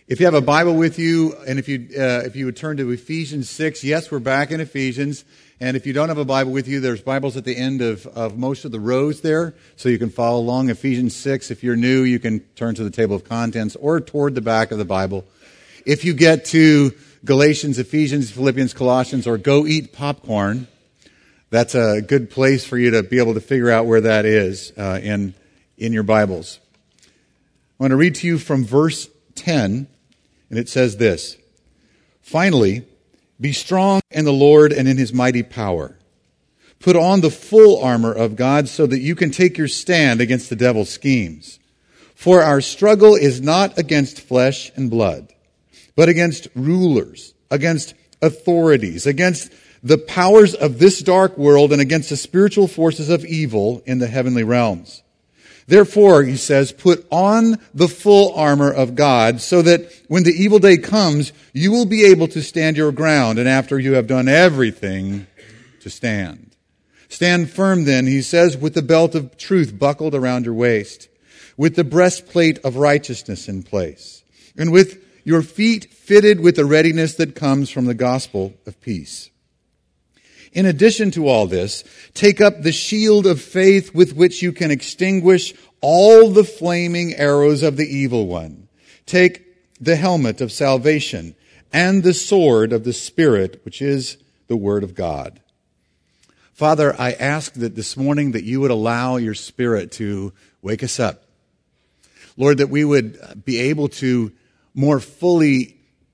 If you have a Bible with you, and if you would turn to Ephesians 6, yes, we're back in Ephesians. And if you don't have a Bible with you, there's Bibles at the end of most of the rows there, so you can follow along. Ephesians 6, if you're new, you can turn to the table of contents or toward the back of the Bible. If you get to Galatians, Ephesians, Philippians, Colossians, or go eat popcorn, that's a good place for you to be able to figure out where that is in your Bibles. I want to read to you from verse 10. And it says this: "Finally, be strong in the Lord and in His mighty power. Put on the full armor of God so that you can take your stand against the devil's schemes. For our struggle is not against flesh and blood, but against rulers, against authorities, against the powers of this dark world, and against the spiritual forces of evil in the heavenly realms. Therefore," he says, "put on the full armor of God so that when the evil day comes, you will be able to stand your ground, and after you have done everything, to stand. Stand firm then," he says, "with the belt of truth buckled around your waist, with the breastplate of righteousness in place, and with your feet fitted with the readiness that comes from the gospel of peace. In addition to all this, take up the shield of faith with which you can extinguish all the flaming arrows of the evil one. Take the helmet of salvation and the sword of the Spirit, which is the Word of God." Father, I ask that this morning that you would allow your Spirit to wake us up. Lord, that we would be able to more fully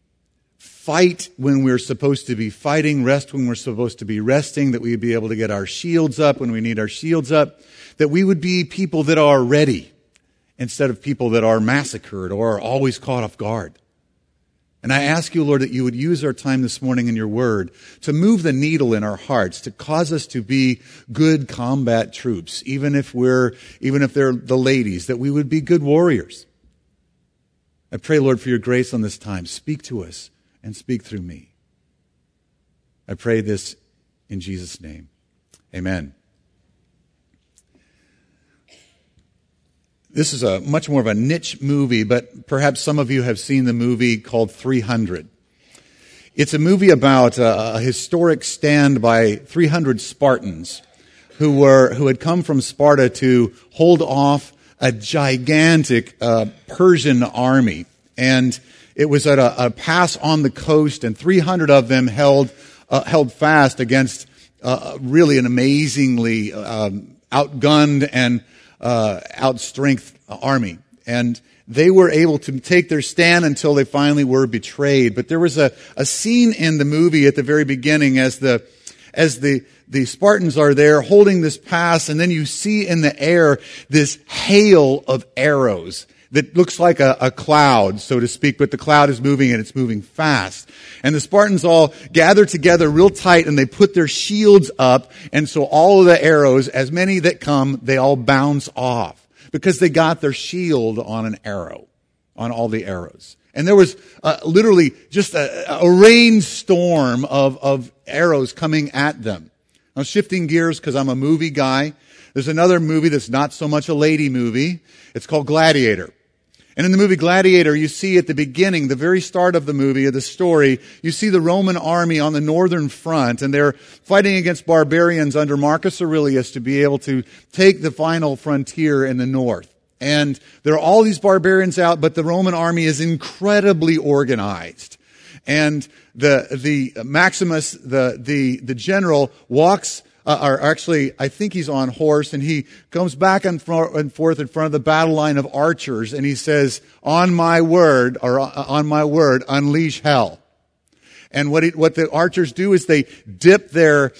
fight when we're supposed to be fighting, rest when we're supposed to be resting, that we'd be able to get our shields up when we need our shields up, that we would be people that are ready instead of people that are massacred or are always caught off guard. And I ask you, Lord, that you would use our time this morning in your word to move the needle in our hearts, to cause us to be good combat troops, even if they're the ladies, that we would be good warriors. I pray, Lord, for your grace on this time. Speak to us and speak through me. I pray this in Jesus' name. Amen. This is a much more of a niche movie, but perhaps some of you have seen the movie called 300. It's a movie about a historic stand by 300 Spartans who had come from Sparta to hold off a gigantic Persian army. And it was at a pass on the coast, and 300 of them held fast against really an amazingly outgunned and outstrength army. And they were able to take their stand until they finally were betrayed. But there was a scene in the movie at the very beginning as the Spartans are there holding this pass, and then you see in the air this hail of arrows that looks like a cloud, so to speak, but the cloud is moving and it's moving fast. And the Spartans all gather together real tight and they put their shields up, and so all of the arrows, as many that come, they all bounce off because they got their shield on an arrow, on all the arrows. And there was literally just a rainstorm of arrows coming at them. I'm shifting gears because I'm a movie guy. There's another movie that's not so much a lady movie. It's called Gladiator. And in the movie Gladiator, you see at the beginning, the very start of the movie, of the story, you see the Roman army on the northern front, and they're fighting against barbarians under Marcus Aurelius to be able to take the final frontier in the north. And there are all these barbarians out, but the Roman army is incredibly organized. And the Maximus, the general, walks, or actually, I think he's on horse, and he comes back and forth in front of the battle line of archers, and he says, on my word, unleash hell. And what the archers do is they dip their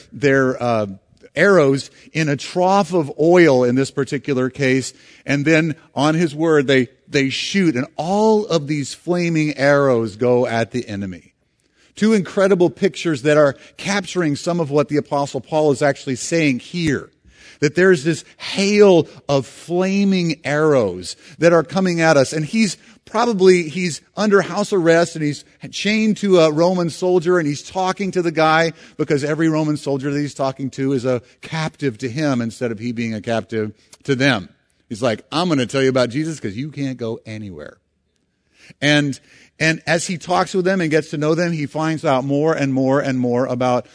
arrows in a trough of oil in this particular case, and then on his word, they shoot, and all of these flaming arrows go at the enemy. Two incredible pictures that are capturing some of what the Apostle Paul is actually saying here. That there's this hail of flaming arrows that are coming at us. And he's under house arrest, and he's chained to a Roman soldier, and he's talking to the guy because every Roman soldier that he's talking to is a captive to him instead of he being a captive to them. He's like, I'm going to tell you about Jesus because you can't go anywhere. And as he talks with them and gets to know them, he finds out more and more and more about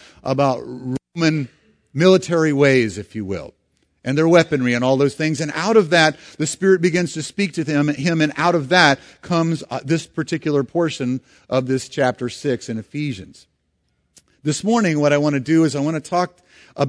Roman military ways, if you will, and their weaponry and all those things. And out of that, the Spirit begins to speak to him, and out of that comes this particular portion of this chapter 6 in Ephesians. This morning, what I want to do is I want to talk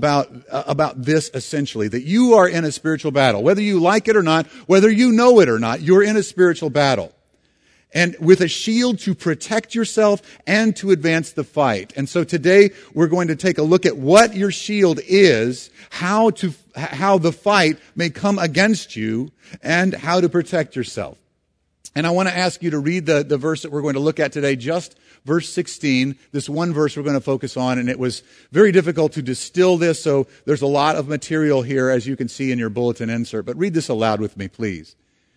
about this essentially, that you are in a spiritual battle. Whether you like it or not, whether you know it or not, you're in a spiritual battle. And with a shield to protect yourself and to advance the fight. And so today we're going to take a look at what your shield is, how the fight may come against you, and how to protect yourself. And I want to ask you to read the verse that we're going to look at today, just verse 16, this one verse we're going to focus on. And it was very difficult to distill this, so there's a lot of material here, as you can see in your bulletin insert. But read this aloud with me, please.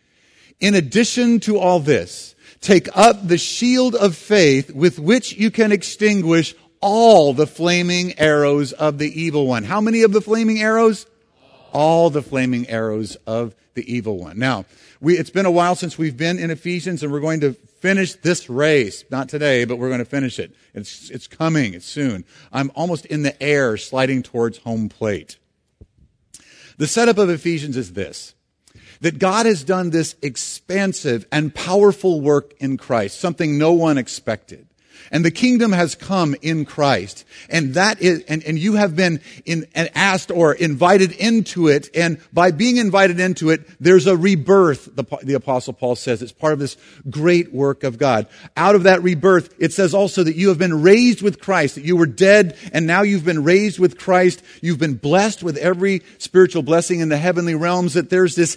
In addition to all this, take up the shield of faith with which you can extinguish all the flaming arrows of the evil one. How many of the flaming arrows? All the flaming arrows of the evil one. Now, it's been a while since we've been in Ephesians, and we're going to finish this race. Not today, but we're going to finish it. It's coming. It's soon. I'm almost in the air, sliding towards home plate. The setup of Ephesians is this: that God has done this expansive and powerful work in Christ, something no one expected. And the kingdom has come in Christ. And that is, and you have been asked or invited into it. And by being invited into it, there's a rebirth, the Apostle Paul says. It's part of this great work of God. Out of that rebirth, it says also that you have been raised with Christ, that you were dead, and now you've been raised with Christ. You've been blessed with every spiritual blessing in the heavenly realms, that there's this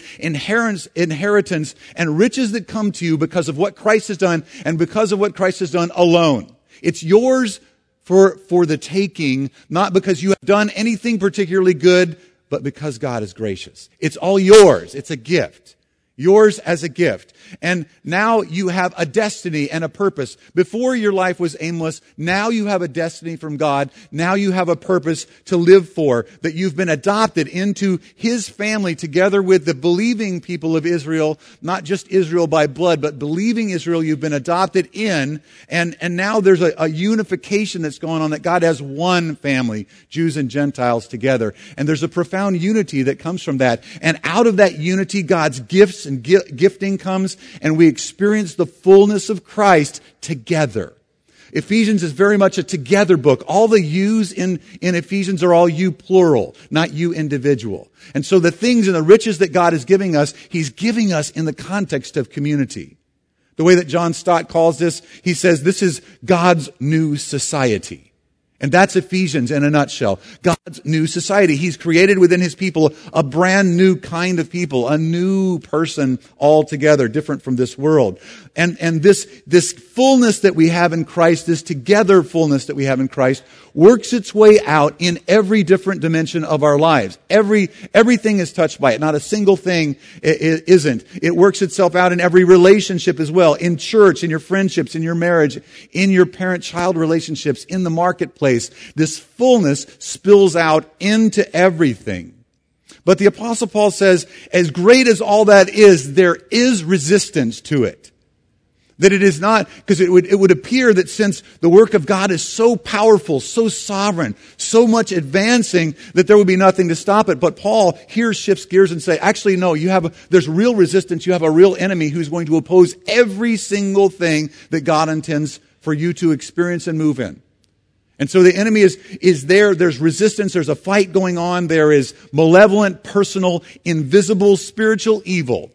inheritance and riches that come to you because of what Christ has done and because of what Christ has done alone. It's yours for the taking, not because you have done anything particularly good, but because God is gracious. It's all yours. It's a gift. Yours as a gift. And now you have a destiny and a purpose. Before your life was aimless, now you have a destiny from God. Now you have a purpose to live for, that you've been adopted into His family together with the believing people of Israel, not just Israel by blood, but believing Israel you've been adopted in. And now there's a unification that's going on, that God has one family, Jews and Gentiles together. And there's a profound unity that comes from that. And out of that unity, God's gifts and gifting comes, and we experience the fullness of Christ together. Ephesians is very much a together book. All the yous in Ephesians are all you plural, not you individual. And so the things and the riches that God is giving us, He's giving us in the context of community. The way that John Stott calls this, he says this is God's new society. And that's Ephesians in a nutshell. God's new society. He's created within His people a brand new kind of people, a new person altogether, different from this world. And this fullness that we have in Christ, this together fullness that we have in Christ, works its way out in every different dimension of our lives. Everything is touched by it. Not a single thing isn't. It works itself out in every relationship as well. In church, in your friendships, in your marriage, in your parent-child relationships, in the marketplace. This fullness spills out into everything. But the Apostle Paul says, as great as all that is, there is resistance to it. That it is not, because it would appear that since the work of God is so powerful, so sovereign, so much advancing, that there would be nothing to stop it. But Paul here shifts gears and say, actually no, there's real resistance. You have a real enemy who's going to oppose every single thing that God intends for you to experience and move in. And so the enemy is there. There's resistance. There's a fight going on. There is malevolent, personal, invisible, spiritual evil.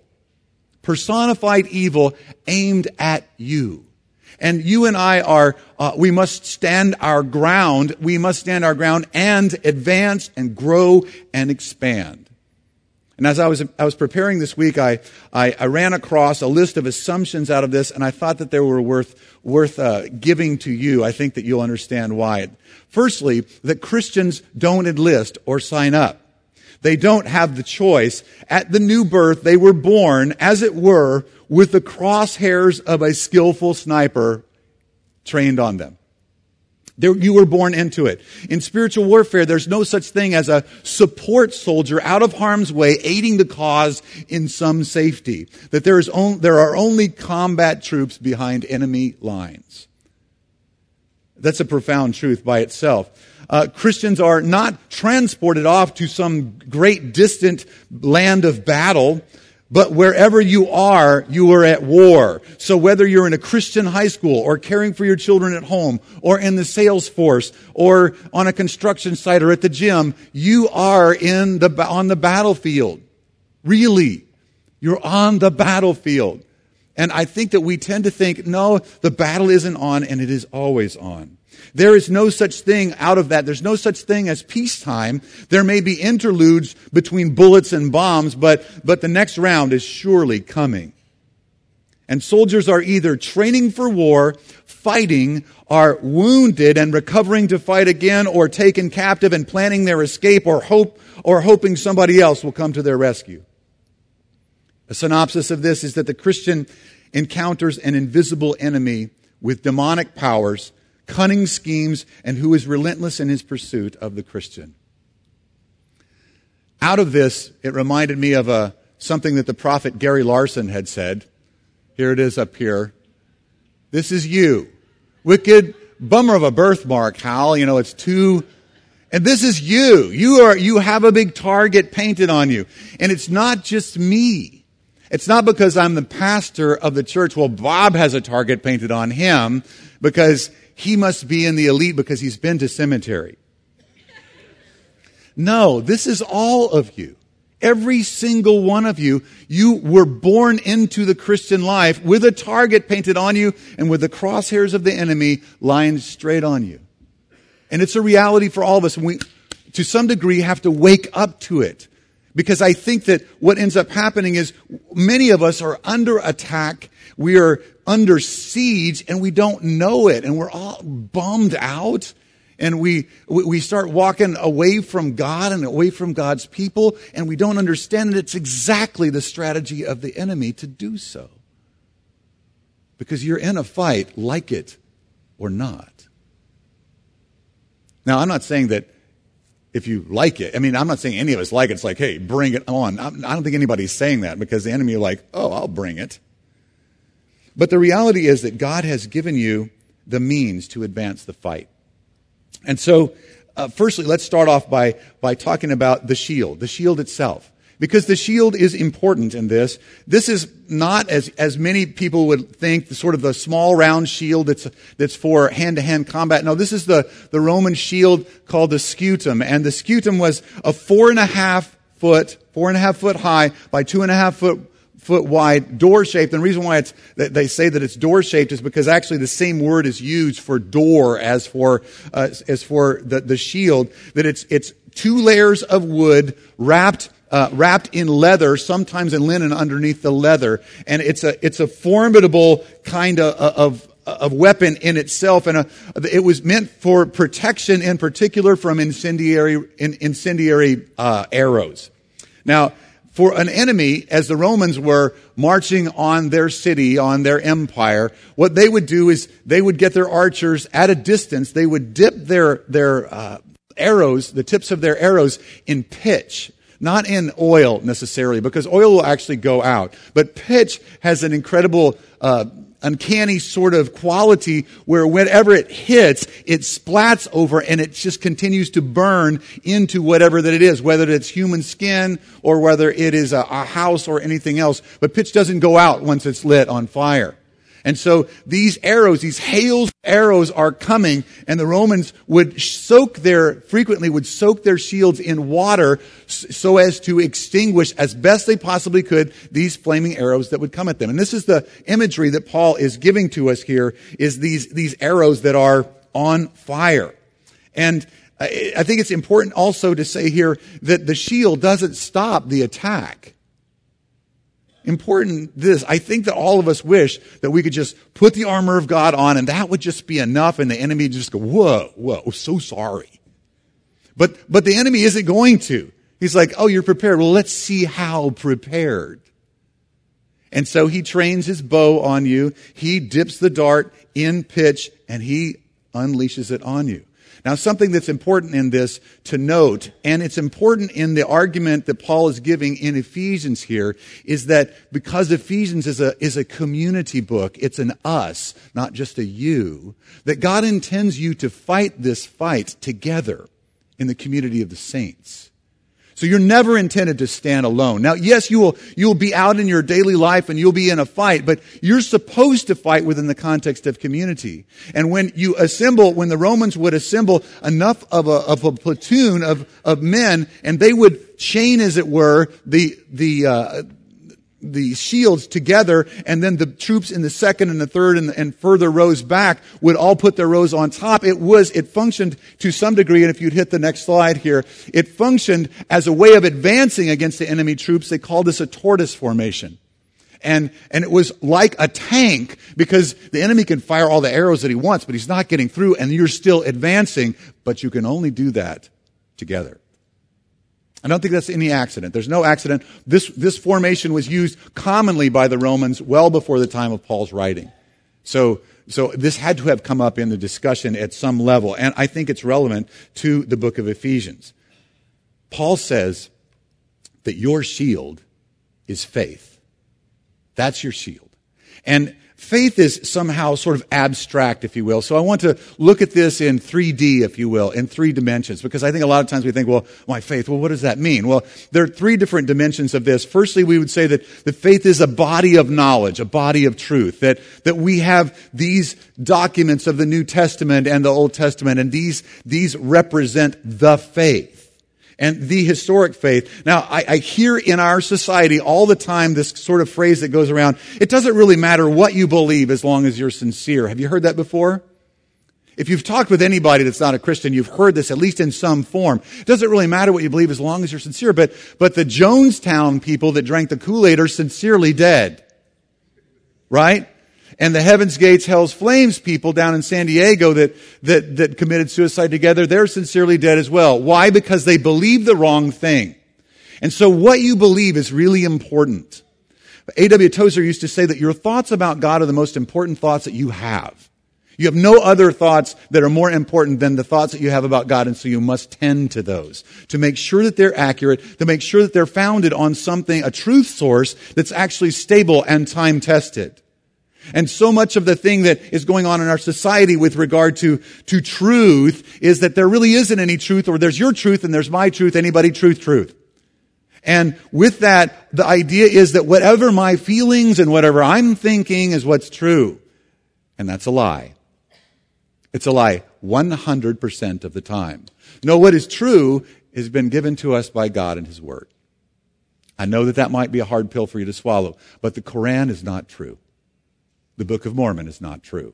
Personified evil aimed at you. And you and I we must stand our ground. We must stand our ground and advance and grow and expand. And as I was preparing this week, I ran across a list of assumptions out of this, and I thought that they were worth giving to you. I think that you'll understand why. Firstly, that Christians don't enlist or sign up. They don't have the choice. At the new birth, they were born, as it were, with the crosshairs of a skillful sniper trained on them. You were born into it. In spiritual warfare, there's no such thing as a support soldier out of harm's way, aiding the cause in some safety. That there are only combat troops behind enemy lines. That's a profound truth by itself. Christians are not transported off to some great distant land of battle, but wherever you are at war. So whether you're in a Christian high school or caring for your children at home or in the sales force or on a construction site or at the gym, you are on the battlefield. Really. You're on the battlefield. And I think that we tend to think, no, the battle isn't on, and it is always on. There is no such thing out of that. There's no such thing as peacetime. There may be interludes between bullets and bombs, but the next round is surely coming. And soldiers are either training for war, fighting, are wounded and recovering to fight again, or taken captive and planning their escape, or hoping somebody else will come to their rescue. A synopsis of this is that the Christian encounters an invisible enemy with demonic powers, cunning schemes, and who is relentless in his pursuit of the Christian. Out of this, it reminded me of something that the prophet Gary Larson had said. Here it is up here. This is you. Wicked, bummer of a birthmark, Hal. It's too... And this is you. You have a big target painted on you. And it's not just me. It's not because I'm the pastor of the church. Well, Bob has a target painted on him because he must be in the elite because he's been to cemetery. No, this is all of you. Every single one of you. You were born into the Christian life with a target painted on you and with the crosshairs of the enemy lined straight on you. And it's a reality for all of us. And we, to some degree, have to wake up to it. Because I think that what ends up happening is many of us are under attack, we are under siege, and we don't know it. And we're all bummed out. And we start walking away from God and away from God's people, and we don't understand that it's exactly the strategy of the enemy to do so. Because you're in a fight, like it or not. Now, I'm not saying that if you like it, I'm not saying any of us like it. It's like, hey, bring it on. I don't think anybody's saying that because the enemy are like, oh, I'll bring it. But the reality is that God has given you the means to advance the fight. And so, firstly, let's start off by talking about the shield itself. Because the shield is important in this. This is not, as many people would think, sort of the small round shield that's for hand-to-hand combat. No, this is the Roman shield called the scutum. And the scutum was a 4.5 foot high by 2.5 foot wide, door-shaped. And the reason why they say that it's door-shaped is because actually the same word is used for door as for the shield. That it's 2 layers of wood wrapped in leather, sometimes in linen underneath the leather, and it's a formidable kind of weapon in itself, and it was meant for protection, in particular from incendiary arrows. Now, for an enemy, as the Romans were marching on their city, on their empire, what they would do is they would get their archers at a distance. They would dip their arrows, the tips of their arrows, in pitch. Not in oil necessarily, because oil will actually go out. But pitch has an incredible, uncanny sort of quality where whenever it hits, it splats over and it just continues to burn into whatever that it is, whether it's human skin or whether it is a house or anything else. But pitch doesn't go out once it's lit on fire. And so these arrows, these hails of arrows are coming, and the Romans would frequently soak their shields in water so as to extinguish as best they possibly could these flaming arrows that would come at them. And this is the imagery that Paul is giving to us here, is these arrows that are on fire. And I think it's important also to say here that the shield doesn't stop the attack. Important this, I think that all of us wish that we could just put the armor of God on and that would just be enough and the enemy would just go, whoa, so sorry. But the enemy isn't going to. He's like, oh, you're prepared. Well, let's see how prepared. And so he trains his bow on you. He dips the dart in pitch and he unleashes it on you. Now, something that's important in this to note, and it's important in the argument that Paul is giving in Ephesians here, is that because Ephesians is a community book, it's an us, not just a you, that God intends you to fight this fight together in the community of the saints. So you're never intended to stand alone. Now, yes, you'll be out in your daily life and you'll be in a fight, but you're supposed to fight within the context of community. And when the Romans would assemble enough of a platoon of men, and they would chain, as it were, the shields together, and then the troops in the second and the third and further rows back would all put their rows on top. It functioned to some degree, and if you'd hit the next slide here, it functioned as a way of advancing against the enemy troops. They called this a tortoise formation. And it was like a tank, because the enemy can fire all the arrows that he wants, but he's not getting through, and you're still advancing, but you can only do that together. I don't think that's any accident. There's no accident. This formation was used commonly by the Romans well before the time of Paul's writing. So this had to have come up in the discussion at some level, and I think it's relevant to the book of Ephesians. Paul says that your shield is faith. That's your shield. And faith is somehow sort of abstract, if you will. So I want to look at this in 3D, if you will, in 3 dimensions, because I think a lot of times we think, well, my faith, well, what does that mean? Well, there are 3 different dimensions of this. Firstly, we would say that faith is a body of knowledge, a body of truth, that we have these documents of the New Testament and the Old Testament, and these represent the faith. And the historic faith. Now, I hear in our society all the time this sort of phrase that goes around, it doesn't really matter what you believe as long as you're sincere. Have you heard that before? If you've talked with anybody that's not a Christian, you've heard this, at least in some form. It doesn't really matter what you believe as long as you're sincere. But the Jonestown people that drank the Kool-Aid are sincerely dead. Right? And the Heaven's Gates, Hell's Flames people down in San Diego that committed suicide together, they're sincerely dead as well. Why? Because they believe the wrong thing. And so what you believe is really important. A.W. Tozer used to say that your thoughts about God are the most important thoughts that you have. You have no other thoughts that are more important than the thoughts that you have about God, and so you must tend to those to make sure that they're accurate, to make sure that they're founded on something, a truth source that's actually stable and time-tested. And so much of the thing that is going on in our society with regard to truth is that there really isn't any truth, or there's your truth and there's my truth, anybody truth. And with that, the idea is that whatever my feelings and whatever I'm thinking is what's true. And that's a lie. It's a lie 100% of the time. No, what is true has been given to us by God and His Word. I know that might be a hard pill for you to swallow, but the Quran is not true. The Book of Mormon is not true.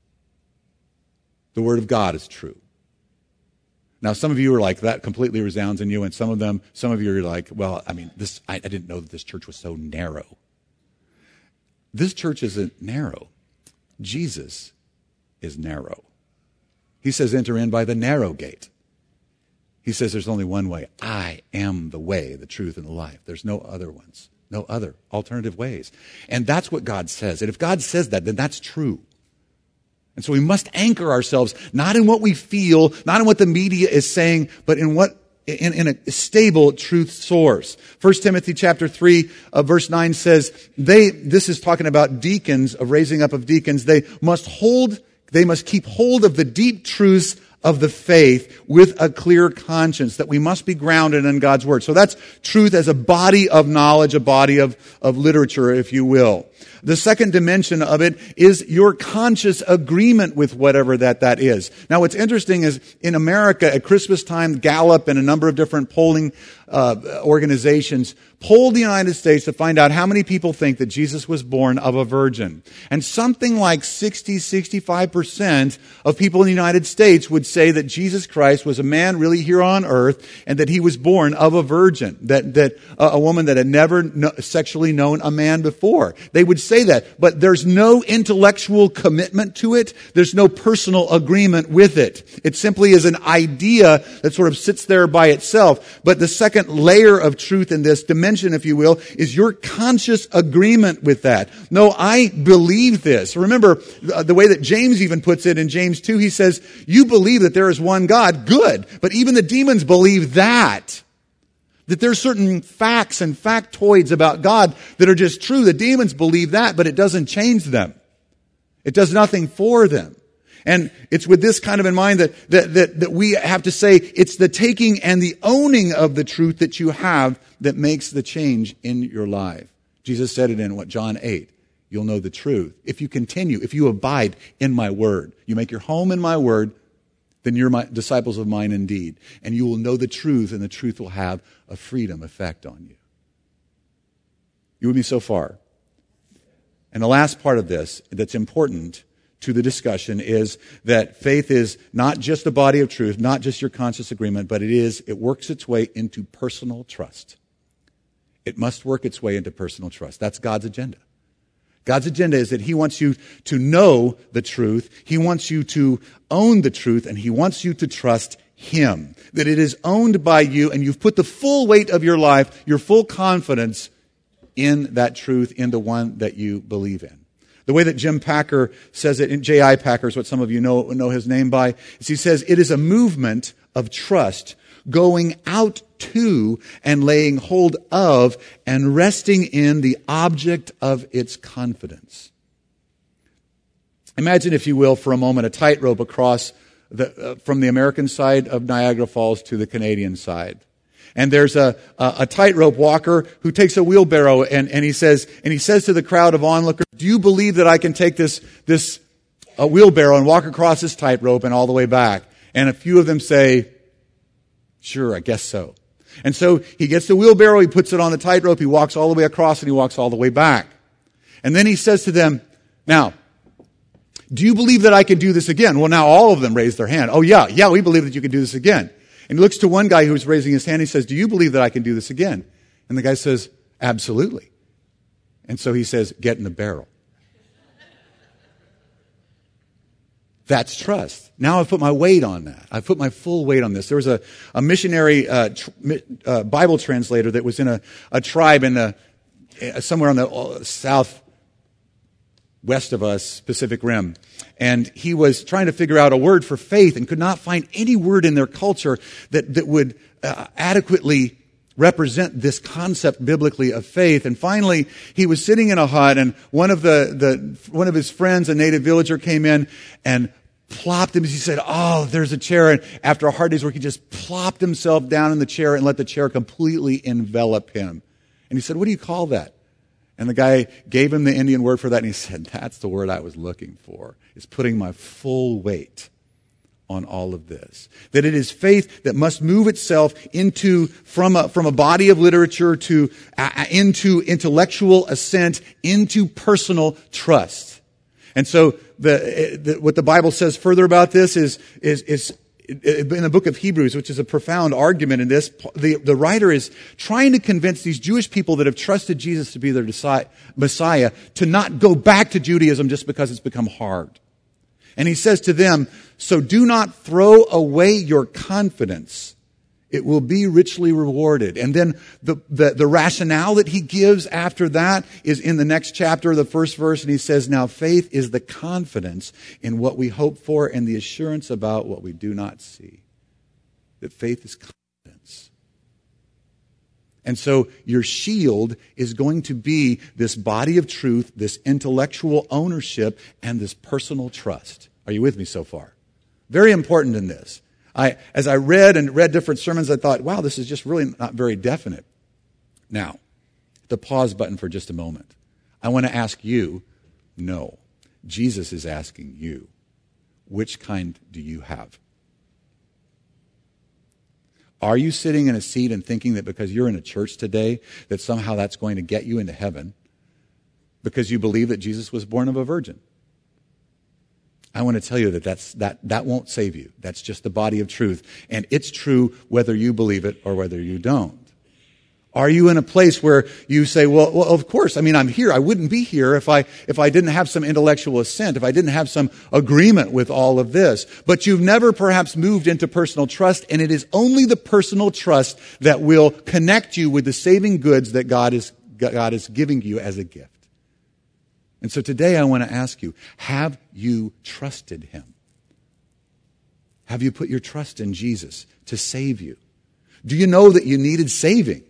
The Word of God is true. Now, some of you are like, that completely resounds in you, and some of you are like, well, I mean, I didn't know that this church was so narrow. This church isn't narrow. Jesus is narrow. He says, enter in by the narrow gate. He says there's only one way. I am the way, the truth, and the life. There's no other ones. No other alternative ways. And that's what God says. And if God says that, then that's true. And so we must anchor ourselves not in what we feel, not in what the media is saying, but in a stable truth source. 1 Timothy chapter 3, verse 9 says, this is talking about deacons, of raising up of deacons, they must keep hold of the deep truths of the faith with a clear conscience, that we must be grounded in God's Word. So that's truth as a body of knowledge, a body of literature, if you will. The second dimension of it is your conscious agreement with whatever that is. Now, what's interesting is in America at Christmas time, Gallup and a number of different polling organizations polled the United States to find out how many people think that Jesus was born of a virgin. And something like 65% of people in the United States would say that Jesus Christ was a man really here on earth and that he was born of a virgin, that a woman that had never sexually known a man before. They would say that, but there's no intellectual commitment to it. There's no personal agreement with it. It simply is an idea that sort of sits there by itself. But the second layer of truth in this dimension, if you will, is your conscious agreement with that. No, I believe this. Remember the way that James even puts it in James 2, he says, you believe that there is one God, good, but even the demons believe that there's certain facts and factoids about God that are just true. The demons believe that, but it doesn't change them. It does nothing for them. And it's with this kind of in mind that we have to say it's the taking and the owning of the truth that you have that makes the change in your life. Jesus said it in John 8. You'll know the truth. If you continue, if you abide in my word, you make your home in my word, then you're my disciples of mine indeed. And you will know the truth, and the truth will have a freedom effect on you. You with me so far? And the last part of this that's important to the discussion is that faith is not just a body of truth, not just your conscious agreement, but it works its way into personal trust. It must work its way into personal trust. That's God's agenda. God's agenda is that he wants you to know the truth, he wants you to own the truth, and he wants you to trust him. That it is owned by you, and you've put the full weight of your life, your full confidence in that truth, in the one that you believe in. The way that Jim Packer says it, J.I. Packer is what some of you know his name by, is he says, it is a movement of trust going out to and laying hold of and resting in the object of its confidence. Imagine, if you will, for a moment, a tightrope across from the American side of Niagara Falls to the Canadian side. And there's a tightrope walker who takes a wheelbarrow and he says to the crowd of onlookers, do you believe that I can take this wheelbarrow and walk across this tightrope and all the way back? And a few of them say, sure, I guess so. And so he gets the wheelbarrow, he puts it on the tightrope, he walks all the way across, and he walks all the way back. And then he says to them, now, do you believe that I can do this again? Well, now all of them raise their hand. Oh, yeah, we believe that you can do this again. And he looks to one guy who's raising his hand, he says, do you believe that I can do this again? And the guy says, absolutely. And so he says, get in the barrel. That's trust. Now I've put my weight on that. I've put my full weight on this. There was a missionary Bible translator that was in a tribe in somewhere on the southwest of us, Pacific Rim. And he was trying to figure out a word for faith and could not find any word in their culture that would adequately represent this concept biblically of faith. And finally, he was sitting in a hut, and one of his friends, a native villager, came in and plopped him. He said, oh, there's a chair. And after a hard day's work, he just plopped himself down in the chair and let the chair completely envelop him. And he said, what do you call that? And the guy gave him the Indian word for that, and he said, that's the word I was looking for. It's putting my full weight on all of this. That it is faith that must move itself from a body of literature into intellectual assent, into personal trust. And so what the Bible says further about this is in the book of Hebrews, which is a profound argument in this. The writer is trying to convince these Jewish people that have trusted Jesus to be their Messiah to not go back to Judaism just because it's become hard. And he says to them, so do not throw away your confidence. It will be richly rewarded. And then the rationale that he gives after that is in the next chapter, the first verse, and he says, now faith is the confidence in what we hope for and the assurance about what we do not see. That faith is confidence. And so your shield is going to be this body of truth, this intellectual ownership, and this personal trust. Are you with me so far? Very important in this. As I read different sermons, I thought, wow, this is just really not very definite. Now, the pause button for just a moment. I want to ask you, no. Jesus is asking you, which kind do you have? Are you sitting in a seat and thinking that because you're in a church today, that somehow that's going to get you into heaven because you believe that Jesus was born of a virgin? I want to tell you that won't save you. That's just the body of truth. And it's true whether you believe it or whether you don't. Are you in a place where you say, well, of course, I'm here. I wouldn't be here if I didn't have some intellectual assent, if I didn't have some agreement with all of this. But you've never perhaps moved into personal trust, and it is only the personal trust that will connect you with the saving goods that God is giving you as a gift. And so today I want to ask you, have you trusted him? Have you put your trust in Jesus to save you? Do you know that you needed saving?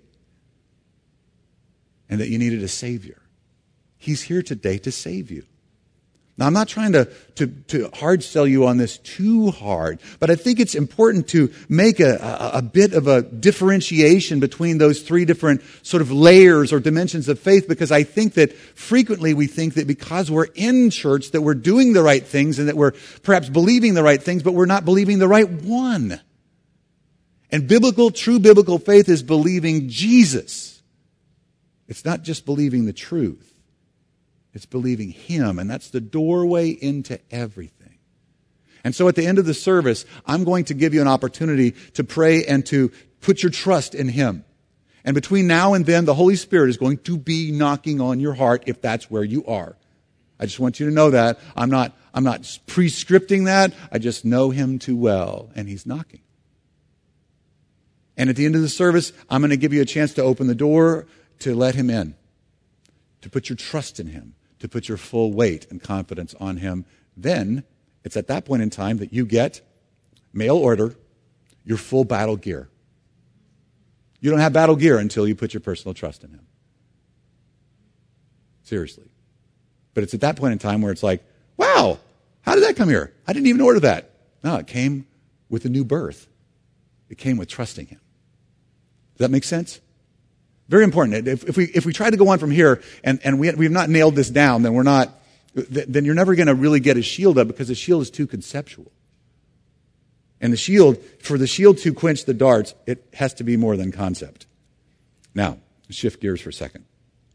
And that you needed a Savior? He's here today to save you. Now, I'm not trying to hard sell you on this too hard, but I think it's important to make a bit of a differentiation between those three different sort of layers or dimensions of faith, because I think that frequently we think that because we're in church that we're doing the right things and that we're perhaps believing the right things, but we're not believing the right one. And true biblical faith is believing Jesus. It's not just believing the truth. It's believing him, and that's the doorway into everything. And so at the end of the service, I'm going to give you an opportunity to pray and to put your trust in him. And between now and then, the Holy Spirit is going to be knocking on your heart if that's where you are. I just want you to know that. I'm not prescripting that. I just know him too well, and he's knocking. And at the end of the service, I'm going to give you a chance to open the door to let him in, to put your trust in him, to put your full weight and confidence on him. Then it's at that point in time that you get, mail order, your full battle gear. You don't have battle gear until you put your personal trust in him. Seriously. But it's at that point in time where it's like, wow, how did that come here? I didn't even order that. No, it came with a new birth. It came with trusting him. Does that make sense? Very important. If we try to go on from here and we've not nailed this down, then then you're never going to really get a shield up, because the shield is too conceptual. And for the shield to quench the darts, it has to be more than concept. Now, shift gears for a second.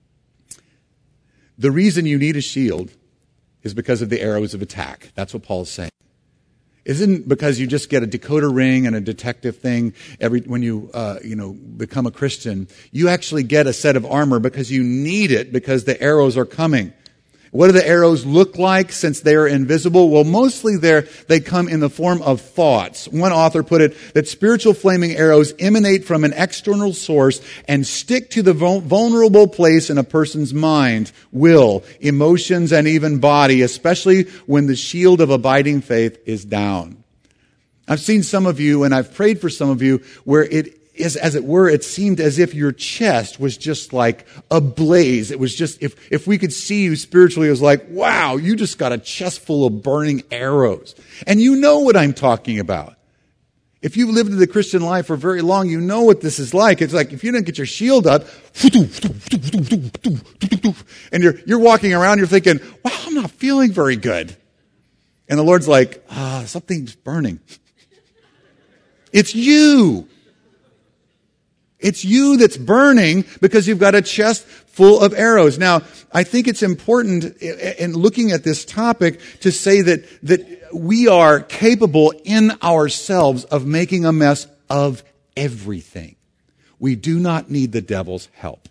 The reason you need a shield is because of the arrows of attack. That's what Paul's saying. Isn't because you just get a decoder ring and a detective thing when you become a Christian. You actually get a set of armor because you need it, because the arrows are coming. What do the arrows look like since they are invisible? Well, mostly they come in the form of thoughts. One author put it that spiritual flaming arrows emanate from an external source and stick to the vulnerable place in a person's mind, will, emotions, and even body, especially when the shield of abiding faith is down. I've seen some of you, and I've prayed for some of you, where it is, as it were, it seemed as if your chest was just like ablaze. It was just, if we could see you spiritually, it was like, wow, you just got a chest full of burning arrows. And you know what I'm talking about. If you've lived the Christian life for very long, you know what this is like. It's like if you didn't get your shield up, and you're walking around, you're thinking, wow, I'm not feeling very good. And the Lord's like, something's burning. It's you. It's you that's burning because you've got a chest full of arrows. Now, I think it's important in looking at this topic to say that we are capable in ourselves of making a mess of everything. We do not need the devil's help.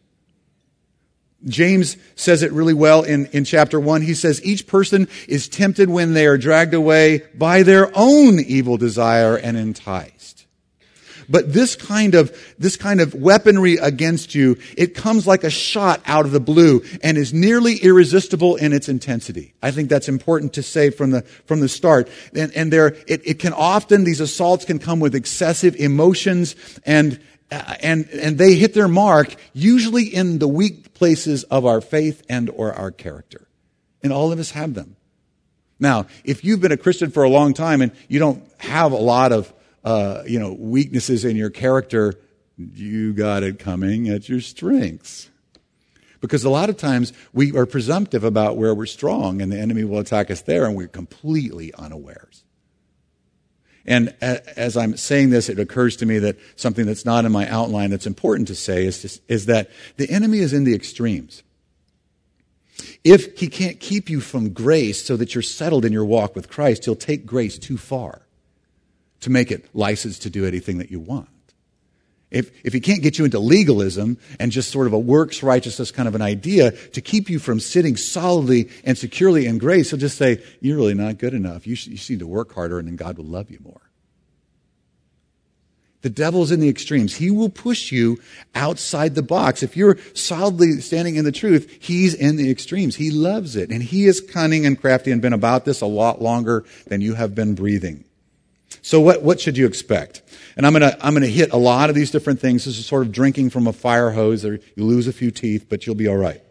James says it really well in chapter 1. He says, each person is tempted when they are dragged away by their own evil desire and enticed. But this kind of weaponry against you, it comes like a shot out of the blue and is nearly irresistible in its intensity. I think that's important to say from the start. And it can often, these assaults can come with excessive emotions and they hit their mark usually in the weak places of our faith and or our character. And all of us have them. Now, if you've been a Christian for a long time and you don't have a lot of weaknesses in your character, you got it coming at your strengths. Because a lot of times we are presumptive about where we're strong and the enemy will attack us there and we're completely unawares. And as I'm saying this, it occurs to me that something that's not in my outline that's important to say is that the enemy is in the extremes. If he can't keep you from grace so that you're settled in your walk with Christ, he'll take grace too far to make it license to do anything that you want. If he can't get you into legalism and just sort of a works righteousness kind of an idea to keep you from sitting solidly and securely in grace, he'll just say, you're really not good enough. You need to work harder, and then God will love you more. The devil's in the extremes. He will push you outside the box. If you're solidly standing in the truth, he's in the extremes. He loves it. And he is cunning and crafty and been about this a lot longer than you have been breathing. So what should you expect? And I'm gonna hit a lot of these different things. This is sort of drinking from a fire hose. Or you lose a few teeth, but you'll be all right.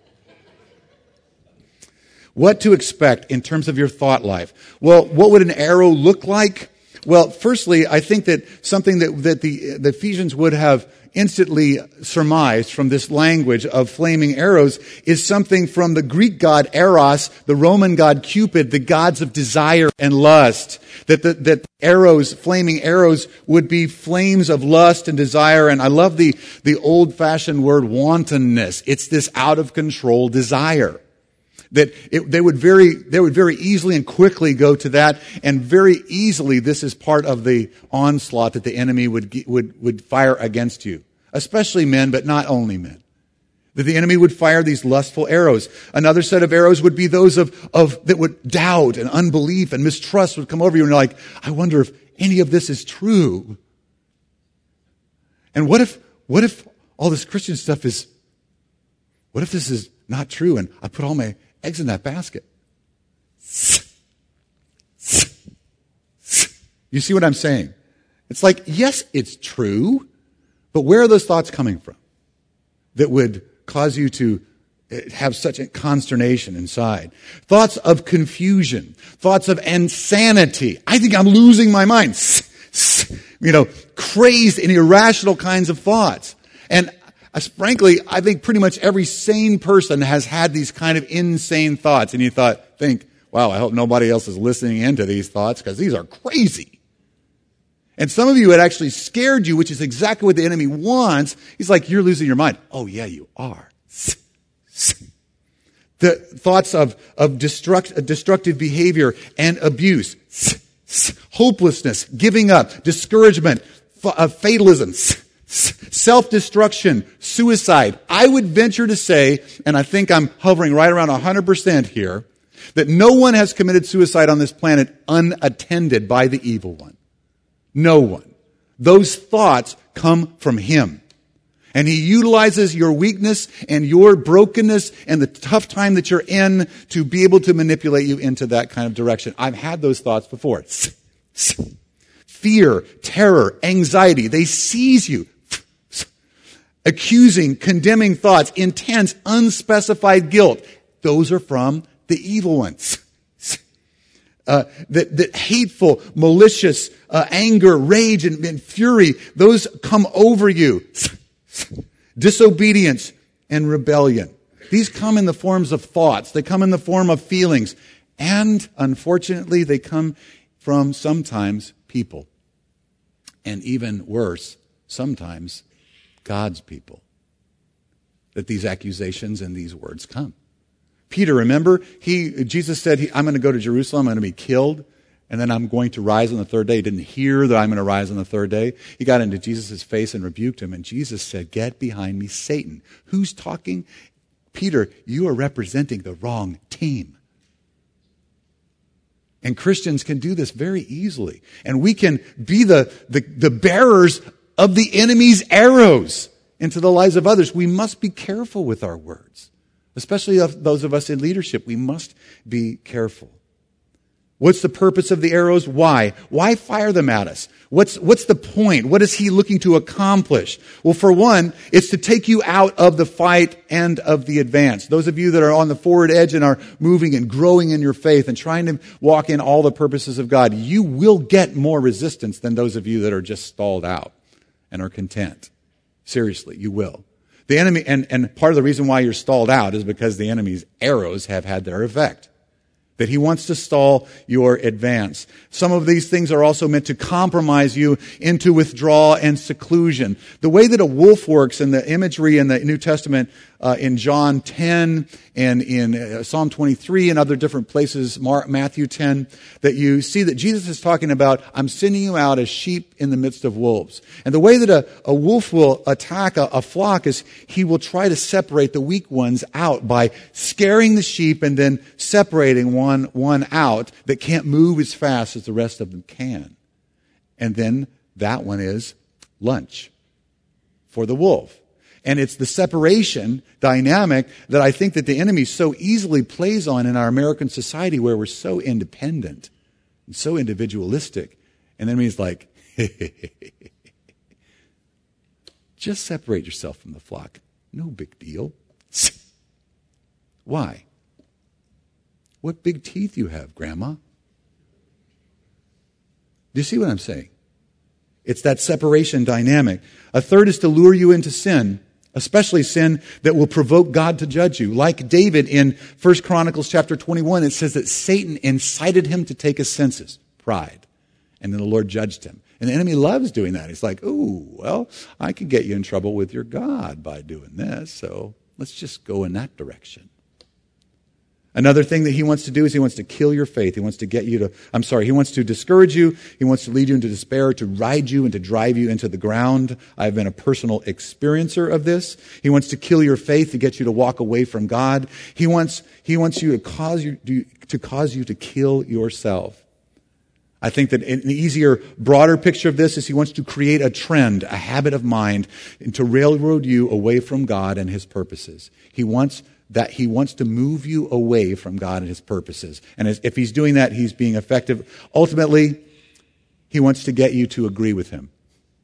What to expect in terms of your thought life? Well, what would an arrow look like? Well, firstly, I think that something that the Ephesians would have instantly surmised from this language of flaming arrows is something from the Greek god Eros, the Roman god Cupid, the gods of desire and lust. That arrows, flaming arrows, would be flames of lust and desire. And I love the old-fashioned word wantonness. It's this out-of-control desire. They would very easily and quickly go to that, and very easily this is part of the onslaught that the enemy would fire against you, especially men, but not only men. That the enemy would fire these lustful arrows. Another set of arrows would be those of that would doubt and unbelief and mistrust would come over you, and you're like, I wonder if any of this is true. And what if all this Christian stuff is? What if this is not true, and I put all my eggs in that basket? You see what I'm saying? It's like, yes, it's true, but where are those thoughts coming from that would cause you to have such a consternation inside? Thoughts of confusion, thoughts of insanity. I think I'm losing my mind. Crazed and irrational kinds of thoughts. And frankly, I think pretty much every sane person has had these kind of insane thoughts. And you think, wow, I hope nobody else is listening into these thoughts because these are crazy. And some of you, it actually scared you, which is exactly what the enemy wants. He's like, you're losing your mind. Oh, yeah, you are. The thoughts of destructive behavior and abuse, hopelessness, giving up, discouragement, fatalism, self-destruction, suicide. I would venture to say, and I think I'm hovering right around 100% here, that no one has committed suicide on this planet unattended by the evil one. No one. Those thoughts come from him. And he utilizes your weakness and your brokenness and the tough time that you're in to be able to manipulate you into that kind of direction. I've had those thoughts before. Fear, terror, anxiety, they seize you. Accusing, condemning thoughts, intense, unspecified guilt. Those are from the evil ones. That hateful, malicious anger, rage, and fury, those come over you. Disobedience and rebellion. These come in the forms of thoughts. They come in the form of feelings. And unfortunately, they come from sometimes people. And even worse, sometimes God's people. That these accusations and these words come. Peter, remember, Jesus said, I'm going to go to Jerusalem, I'm going to be killed, and then I'm going to rise on the third day. He didn't hear that I'm going to rise on the third day. He got into Jesus' face and rebuked him, and Jesus said, get behind me, Satan. Who's talking? Peter, you are representing the wrong team. And Christians can do this very easily. And we can be the bearers of the enemy's arrows into the lives of others. We must be careful with our words. Especially those of us in leadership, we must be careful. What's the purpose of the arrows? Why? Why fire them at us? What's the point? What is he looking to accomplish? Well, for one, it's to take you out of the fight and of the advance. Those of you that are on the forward edge and are moving and growing in your faith and trying to walk in all the purposes of God, you will get more resistance than those of you that are just stalled out and are content. Seriously, you will. The enemy, and part of the reason why you're stalled out is because the enemy's arrows have had their effect. That he wants to stall your advance. Some of these things are also meant to compromise you into withdrawal and seclusion. The way that a wolf works in the imagery in the New Testament in John 10 and in Psalm 23 and other different places, Matthew 10, that you see that Jesus is talking about, I'm sending you out as sheep in the midst of wolves. And the way that a wolf will attack a flock is he will try to separate the weak ones out by scaring the sheep and then separating one out that can't move as fast as the rest of them can. And then that one is lunch for the wolf. And it's the separation dynamic that I think that the enemy so easily plays on in our American society, where we're so independent and so individualistic. And the enemy's like, just separate yourself from the flock. No big deal. Why? What big teeth you have, Grandma. Do you see what I'm saying? It's that separation dynamic. A third is to lure you into sin, especially sin that will provoke God to judge you. Like David in 1 Chronicles chapter 21, it says that Satan incited him to take his senses, pride. And then the Lord judged him. And the enemy loves doing that. He's like, ooh, well, I could get you in trouble with your God by doing this, so let's just go in that direction. Another thing that he wants to do is he wants to kill your faith. He wants to he wants to discourage you. He wants to lead you into despair, to ride you and to drive you into the ground. I've been a personal experiencer of this. He wants to kill your faith, to get you to walk away from God. He wants you to cause you to kill yourself. I think that an easier, broader picture of this is he wants to create a trend, a habit of mind, and to railroad you away from God and his purposes. He wants to move you away from God and his purposes. And if he's doing that, he's being effective. Ultimately, he wants to get you to agree with him.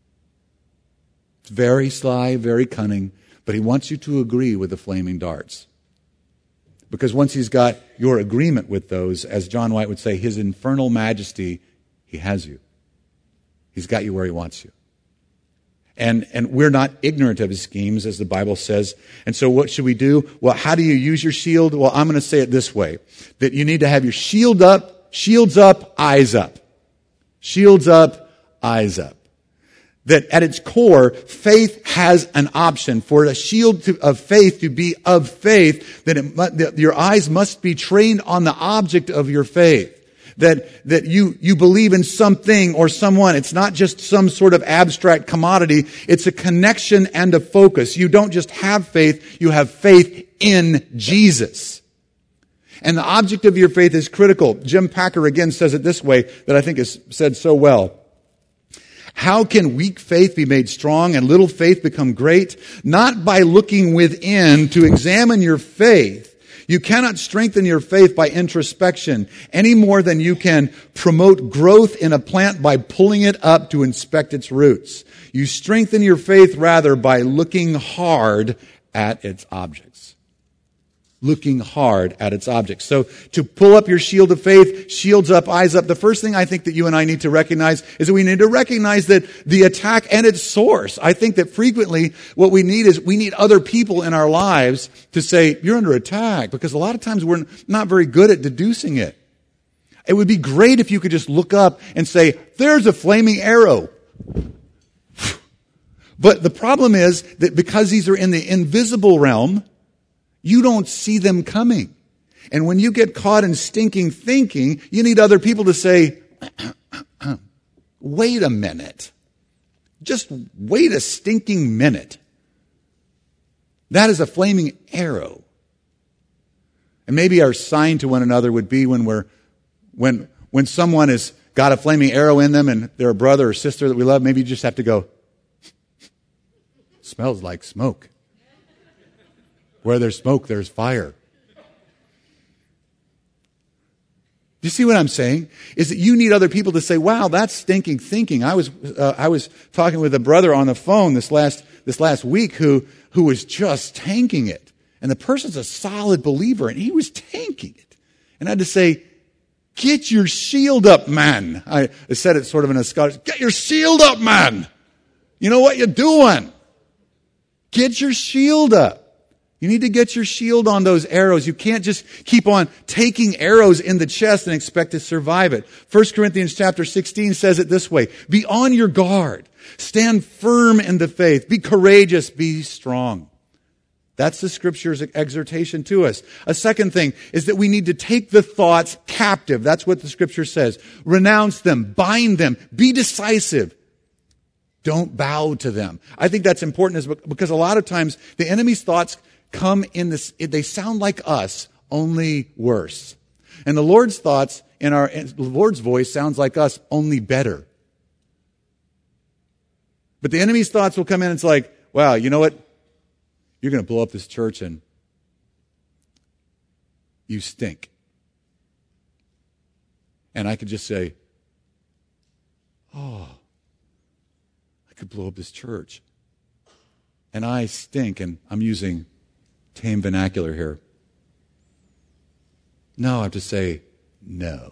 It's very sly, very cunning, but he wants you to agree with the flaming darts. Because once he's got your agreement with those, as John White would say, his infernal majesty, he has you. He's got you where he wants you. And we're not ignorant of his schemes, as the Bible says. And so what should we do? Well, how do you use your shield? Well, I'm going to say it this way, that you need to have your shields up, eyes up. Shields up, eyes up. That at its core, faith has an option. For a shield of faith to be of faith, that your eyes must be trained on the object of your faith. That you believe in something or someone. It's not just some sort of abstract commodity. It's a connection and a focus. You don't just have faith, you have faith in Jesus. And the object of your faith is critical. Jim Packer again says it this way, that I think is said so well. How can weak faith be made strong and little faith become great? Not by looking within to examine your faith. You cannot strengthen your faith by introspection any more than you can promote growth in a plant by pulling it up to inspect its roots. You strengthen your faith rather by looking hard at its objects. Looking hard at its objects. So to pull up your shield of faith, shields up, eyes up, the first thing I think that you and I need to recognize is that we need to recognize that the attack and its source. I think that frequently what we need is we need other people in our lives to say, you're under attack, because a lot of times we're not very good at deducing it. It would be great if you could just look up and say, there's a flaming arrow. But the problem is that because these are in the invisible realm, you don't see them coming. And when you get caught in stinking thinking, you need other people to say, wait a minute. Just wait a stinking minute. That is a flaming arrow. And maybe our sign to one another would be when someone has got a flaming arrow in them and they're a brother or sister that we love, maybe you just have to go, smells like smoke. Where there's smoke, there's fire. Do you see what I'm saying? Is that you need other people to say, wow, that's stinking thinking. I was talking with a brother on the phone this last week who was just tanking it. And the person's a solid believer, and he was tanking it. And I had to say, get your shield up, man. I said it sort of in a Scottish, get your shield up, man. You know what you're doing. Get your shield up. You need to get your shield on those arrows. You can't just keep on taking arrows in the chest and expect to survive it. 1 Corinthians chapter 16 says it this way. Be on your guard. Stand firm in the faith. Be courageous. Be strong. That's the Scripture's exhortation to us. A second thing is that we need to take the thoughts captive. That's what the Scripture says. Renounce them, bind them, be decisive. Don't bow to them. I think that's important because a lot of times the enemy's thoughts come in this, they sound like us, only worse. And the Lord's thoughts the Lord's voice sounds like us, only better. But the enemy's thoughts will come in and it's like, wow, you know what? You're going to blow up this church and you stink. And I could just say, oh, I could blow up this church. And I stink, and I'm using tame vernacular here. No, I have to say, no.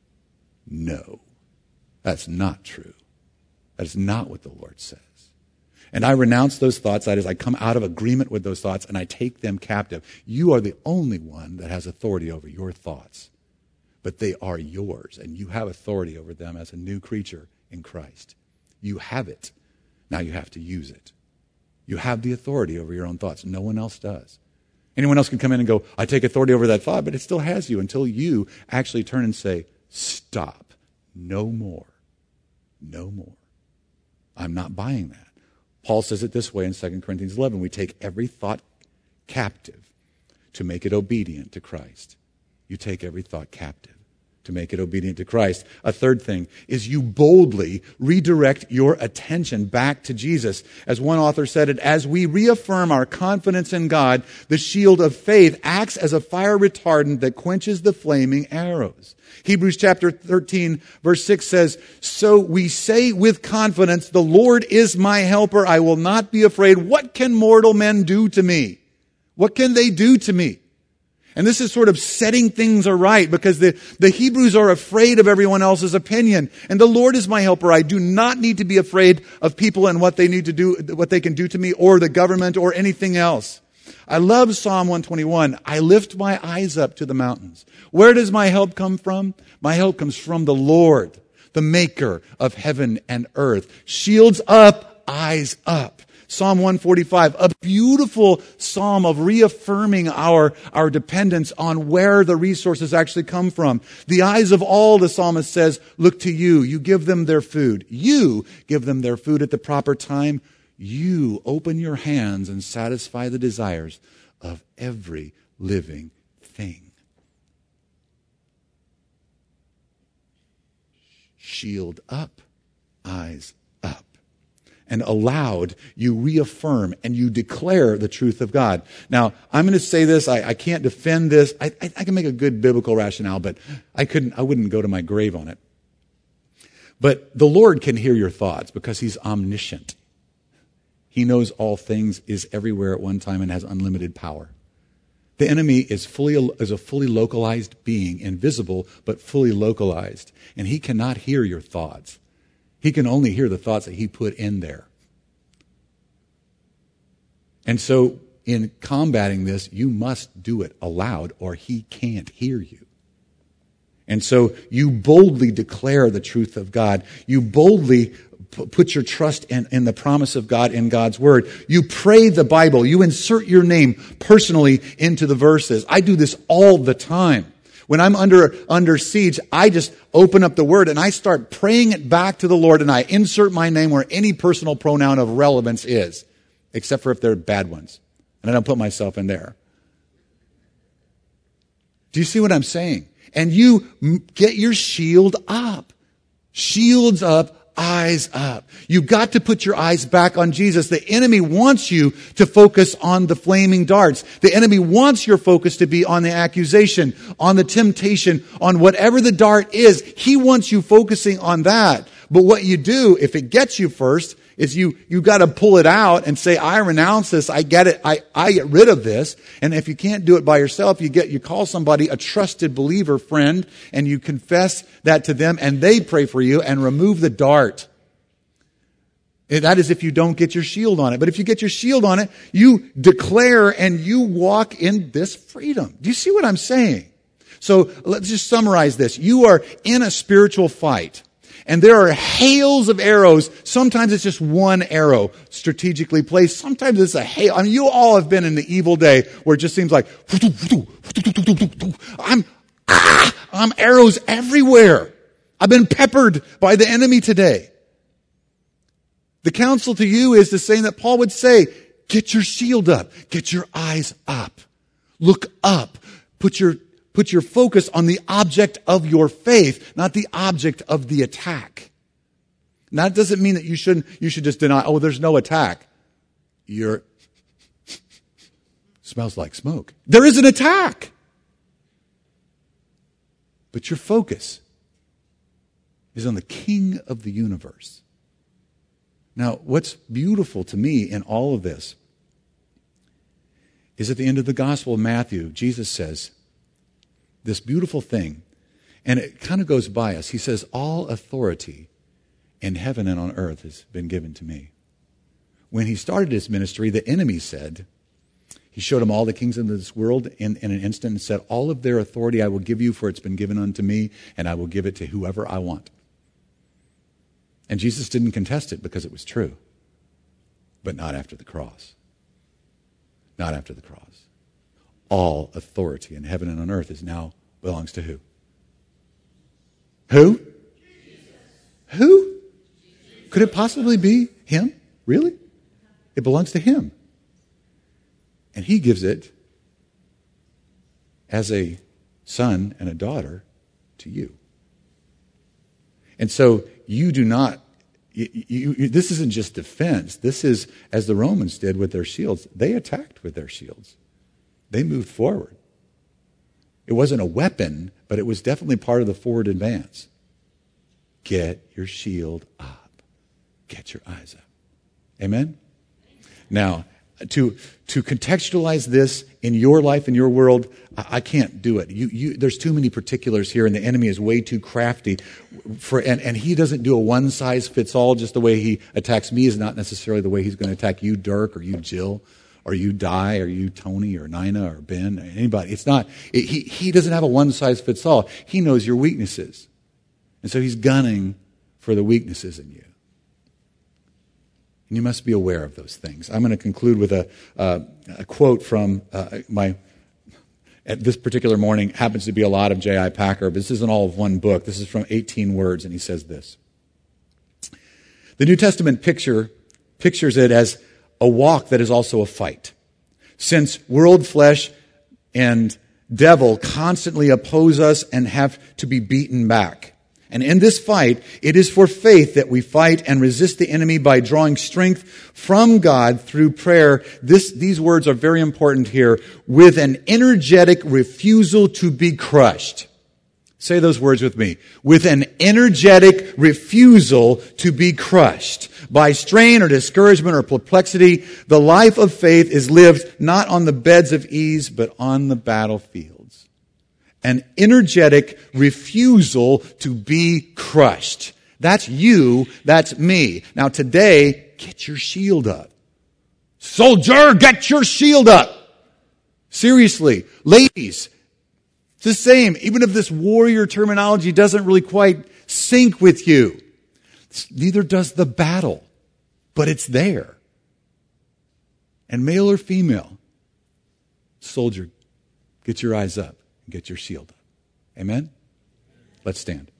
That's not true. That is not what the Lord says. And I renounce those thoughts. That is, I come out of agreement with those thoughts and I take them captive. You are the only one that has authority over your thoughts. But they are yours, and you have authority over them as a new creature in Christ. You have it. Now you have to use it. You have the authority over your own thoughts. No one else does. Anyone else can come in and go, I take authority over that thought, but it still has you until you actually turn and say, stop. No more. No more. I'm not buying that. Paul says it this way in 2 Corinthians 11. We take every thought captive to make it obedient to Christ. You take every thought captive to make it obedient to Christ. A third thing is you boldly redirect your attention back to Jesus. As one author said it, as we reaffirm our confidence in God, the shield of faith acts as a fire retardant that quenches the flaming arrows. Hebrews chapter 13, verse 6 says, so we say with confidence, the Lord is my helper. I will not be afraid. What can mortal men do to me? What can they do to me? And this is sort of setting things aright because the Hebrews are afraid of everyone else's opinion. And the Lord is my helper. I do not need to be afraid of people and what they need to do, what they can do to me or the government or anything else. I love Psalm 121. I lift my eyes up to the mountains. Where does my help come from? My help comes from the Lord, the maker of heaven and earth. Shields up, eyes up. Psalm 145, a beautiful psalm of reaffirming our dependence on where the resources actually come from. The eyes of all, the psalmist says, look to you. You give them their food. You give them their food at the proper time. You open your hands and satisfy the desires of every living thing. Shield up, eyes up. And aloud, you reaffirm and you declare the truth of God. Now, I'm going to say this. I can't defend this. I can make a good biblical rationale, but I wouldn't go to my grave on it. But the Lord can hear your thoughts because He's omniscient. He knows all things, is everywhere at one time, and has unlimited power. The enemy is a fully localized being, invisible, but fully localized. And he cannot hear your thoughts. He can only hear the thoughts that he put in there. And so in combating this, you must do it aloud or he can't hear you. And so you boldly declare the truth of God. You boldly put your trust in the promise of God in God's Word. You pray the Bible. You insert your name personally into the verses. I do this all the time. When I'm under siege, I just open up the Word and I start praying it back to the Lord, and I insert my name where any personal pronoun of relevance is, except for if they're bad ones. And I don't put myself in there. Do you see what I'm saying? And you get your shield up. Shields up. Eyes up. You've got to put your eyes back on Jesus. The enemy wants you to focus on the flaming darts. The enemy wants your focus to be on the accusation, on the temptation, on whatever the dart is. He wants you focusing on that. But what you do, if it gets you first, is you got to pull it out and say, I renounce this. I get it. I get rid of this. And if you can't do it by yourself, you call somebody, a trusted believer friend, and you confess that to them, and they pray for you and remove the dart. And that is if you don't get your shield on it. But if you get your shield on it, you declare and you walk in this freedom. Do you see what I'm saying? So let's just summarize this. You are in a spiritual fight. And there are hails of arrows. Sometimes it's just one arrow strategically placed. Sometimes it's a hail. I mean, you all have been in the evil day where it just seems like, I'm arrows everywhere. I've been peppered by the enemy today. The counsel to you is the same that Paul would say, get your shield up. Get your eyes up. Look up. Put your focus on the object of your faith, not the object of the attack. Now, that doesn't mean that you should just deny, oh, there's no attack. Smells like smoke. There is an attack. But your focus is on the King of the universe. Now, what's beautiful to me in all of this is at the end of the Gospel of Matthew, Jesus says this beautiful thing, and it kind of goes by us. He says, all authority in heaven and on earth has been given to me. When he started his ministry, the enemy said, he showed him all the kings of this world in an instant and said, all of their authority I will give you, for it's been given unto me, and I will give it to whoever I want. And Jesus didn't contest it because it was true. But not after the cross. Not after the cross. All authority in heaven and on earth now belongs to who? Who? Jesus. Who? Jesus. Could it possibly be him? Really? It belongs to him. And he gives it as a son and a daughter to you. And so you do not, this isn't just defense. This is, as the Romans did with their shields, they attacked with their shields. They moved forward. It wasn't a weapon, but it was definitely part of the forward advance. Get your shield up. Get your eyes up. Amen? Now, to contextualize this in your life, in your world, I can't do it. There's too many particulars here, and the enemy is way too crafty. And he doesn't do a one-size-fits-all. Just the way he attacks me is not necessarily the way he's going to attack you, Dirk, or you, Jill, or you, Di, or you, Tony, or Nina, or Ben, or anybody. It's not. He doesn't have a one-size-fits-all. He knows your weaknesses. And so he's gunning for the weaknesses in you. And you must be aware of those things. I'm going to conclude with a quote from at this particular morning, happens to be a lot of J.I. Packer, but this isn't all of one book. This is from 18 words, and he says this. The New Testament pictures it as a walk that is also a fight. Since world, flesh, and devil constantly oppose us and have to be beaten back. And in this fight, it is for faith that we fight and resist the enemy by drawing strength from God through prayer. These words are very important here. With an energetic refusal to be crushed. Say those words with me. With an energetic refusal to be crushed. By strain or discouragement or perplexity, the life of faith is lived not on the beds of ease, but on the battlefield. An energetic refusal to be crushed. That's you, that's me. Now today, get your shield up. Soldier, get your shield up. Seriously, ladies, it's the same. Even if this warrior terminology doesn't really quite sync with you, neither does the battle, but it's there. And male or female, soldier, get your eyes up. Get your shield up. Amen? Let's stand.